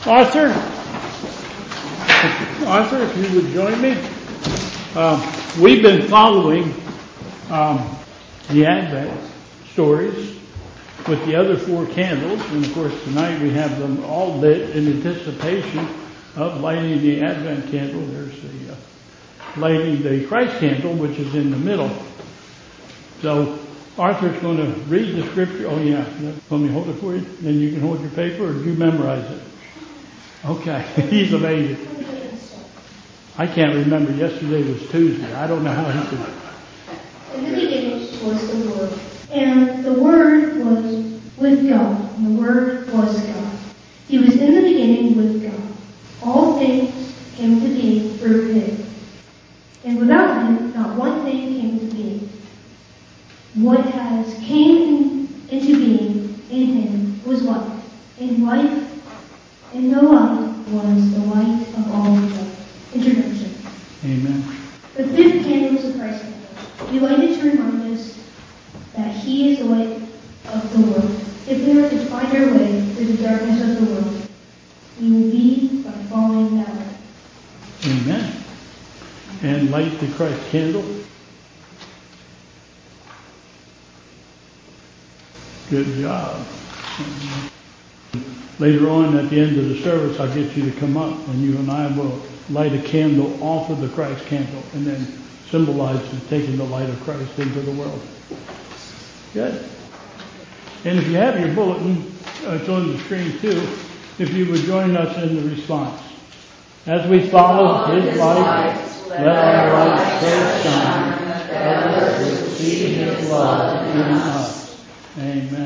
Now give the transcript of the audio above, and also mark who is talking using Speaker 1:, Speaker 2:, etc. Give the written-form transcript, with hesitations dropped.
Speaker 1: Arthur, if you would join me. We've been following the Advent stories with the other 4 candles, and of course tonight we have them all lit in anticipation of lighting the Advent candle. There's the lighting the Christ candle, which is in the middle. So Arthur's going to read the scripture. Oh yeah, let me hold it for you. Then you can hold your paper, or do you memorize it? Okay, he's amazing. I can't remember. Yesterday was Tuesday. I don't know how he could.
Speaker 2: In the beginning was the Word, and the Word was with God, and the Word was God. He was in the beginning with God. All things came into being through Him, and without Him, not one thing came into being. What has came into being in Him was life, and life, and the light was the light of all people. Introduction.
Speaker 1: Amen.
Speaker 2: The 5th candle is the Christ candle. We light it to remind us that He is the light of the world. If we are to find our way through the darkness of the world, we will be by following that light.
Speaker 1: Amen. And light the Christ candle. Good job. Later on at the end of the service, I'll get you to come up, and you and I will light a candle off of the Christ candle, and then symbolize taking the light of Christ into the world. Good. And if you have your bulletin, it's on the screen too, if you would join us in the response. As we follow His light, let our light so shine that others will see His love in us. Amen.